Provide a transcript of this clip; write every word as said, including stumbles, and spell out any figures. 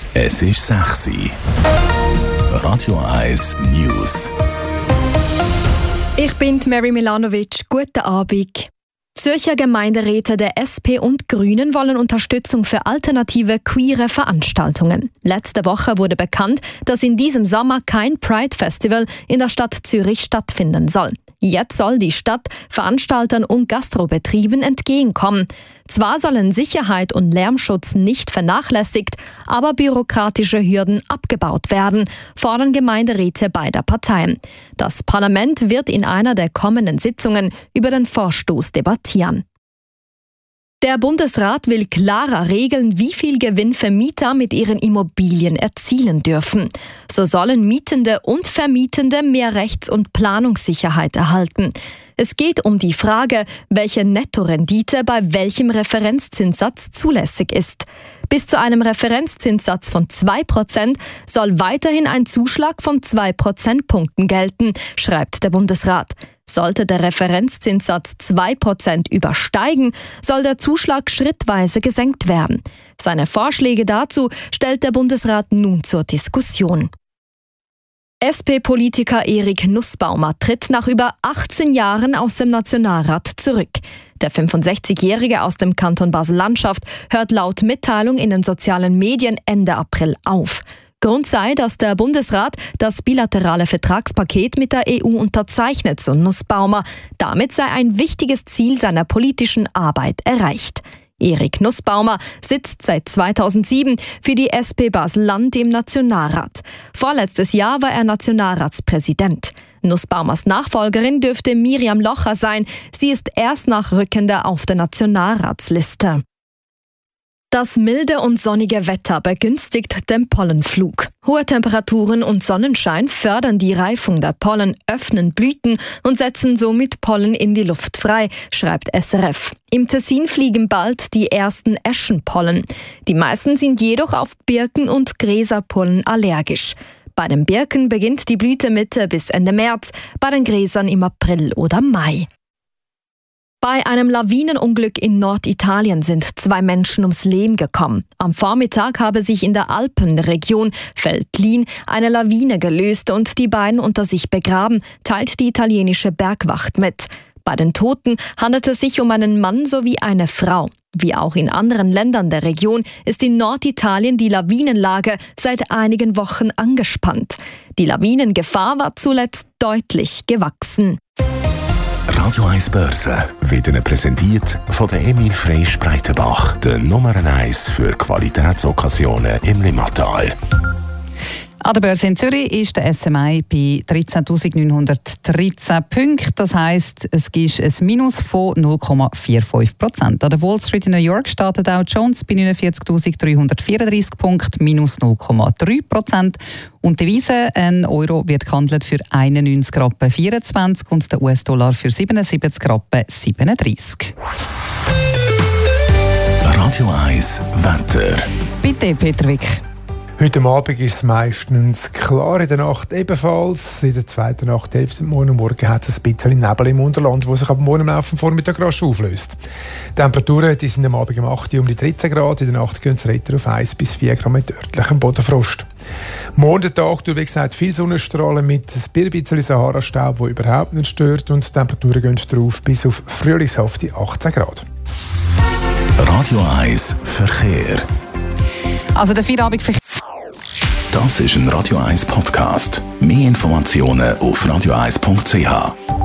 Es ist sechs Uhr. Radio eins News. Ich bin Mary Milanovic. Guten Abend. Zürcher Gemeinderäte der S P und Grünen wollen Unterstützung für alternative queere Veranstaltungen. Letzte Woche wurde bekannt, dass in diesem Sommer kein Pride-Festival in der Stadt Zürich stattfinden soll. Jetzt soll die Stadt Veranstaltern und Gastrobetrieben entgegenkommen. Zwar sollen Sicherheit und Lärmschutz nicht vernachlässigt, aber bürokratische Hürden abgebaut werden, fordern Gemeinderäte beider Parteien. Das Parlament wird in einer der kommenden Sitzungen über den Vorstoß debattieren. Der Bundesrat will klarer regeln, wie viel Gewinn Vermieter mit ihren Immobilien erzielen dürfen. So sollen Mietende und Vermietende mehr Rechts- und Planungssicherheit erhalten. Es geht um die Frage, welche Nettorendite bei welchem Referenzzinssatz zulässig ist. Bis zu einem Referenzzinssatz von zwei Prozent soll weiterhin ein Zuschlag von zwei Prozentpunkten gelten, schreibt der Bundesrat. Sollte der Referenzzinssatz zwei Prozent übersteigen, soll der Zuschlag schrittweise gesenkt werden. Seine Vorschläge dazu stellt der Bundesrat nun zur Diskussion. S P-Politiker Erik Nussbaumer tritt nach über achtzehn Jahren aus dem Nationalrat zurück. Der fünfundsechzigjährige aus dem Kanton Basel-Landschaft hört laut Mitteilung in den sozialen Medien Ende April auf. Grund sei, dass der Bundesrat das bilaterale Vertragspaket mit der E U unterzeichnet, so Nussbaumer. Damit sei ein wichtiges Ziel seiner politischen Arbeit erreicht. Erik Nussbaumer sitzt seit zweitausendsieben für die S P Basel-Land im Nationalrat. Vorletztes Jahr war er Nationalratspräsident. Nussbaumers Nachfolgerin dürfte Miriam Locher sein. Sie ist erst nach Rückende auf der Nationalratsliste. Das milde und sonnige Wetter begünstigt den Pollenflug. Hohe Temperaturen und Sonnenschein fördern die Reifung der Pollen, öffnen Blüten und setzen somit Pollen in die Luft frei, schreibt S R F. Im Tessin fliegen bald die ersten Eschenpollen. Die meisten sind jedoch auf Birken- und Gräserpollen allergisch. Bei den Birken beginnt die Blüte Mitte bis Ende März, bei den Gräsern im April oder Mai. Bei einem Lawinenunglück in Norditalien sind zwei Menschen ums Leben gekommen. Am Vormittag habe sich in der Alpenregion Veltlin eine Lawine gelöst und die beiden unter sich begraben, teilt die italienische Bergwacht mit. Bei den Toten handelt es sich um einen Mann sowie eine Frau. Wie auch in anderen Ländern der Region ist in Norditalien die Lawinenlage seit einigen Wochen angespannt. Die Lawinengefahr war zuletzt deutlich gewachsen. Radio eins Börse wird Ihnen präsentiert von der Emil Freysch Breitenbach, der Nummer eins für Qualitätsokkasionen im Limmatal. An der Börse in Zürich ist der S M I bei dreizehntausendneunhundertdreizehn Punkten. Das heisst, es gibt ein Minus von null Komma fünfundvierzig Prozent. An der Wall Street in New York startet Dow Jones bei neunundvierzigtausenddreihundertvierunddreißig Punkten, minus null Komma drei Prozent. Und die Devise, ein Euro wird gehandelt für einundneunzig Rappen vierundzwanzig und der U S-Dollar für siebenundsiebzig Rappen siebenunddreißig. Radio eins Wetter. Bitte, Peter Wick. Heute Abend ist es meistens klar, in der Nacht ebenfalls. In der zweiten Nachthälfte morgen Morgen hat es ein bisschen Nebel im Unterland, wo sich ab morgen im Laufe des Vormittags rasch auflöst. Die Temperaturen die sind am Abend um acht Uhr um die dreizehn Grad, in der Nacht gehen es retter auf eins bis vier Grad mit örtlichem Bodenfrost. Morgen der Tag, wie gesagt, viel Sonnenstrahlen mit ein bisschen Sahara-Staub, der überhaupt nicht stört, und die Temperaturen gehen drauf bis auf frühlingshafte achtzehn Grad. Radio eins Verkehr. Also der Feierabendverkehr. Das ist ein Radio eins Podcast. Mehr Informationen auf radio eins punkt c h.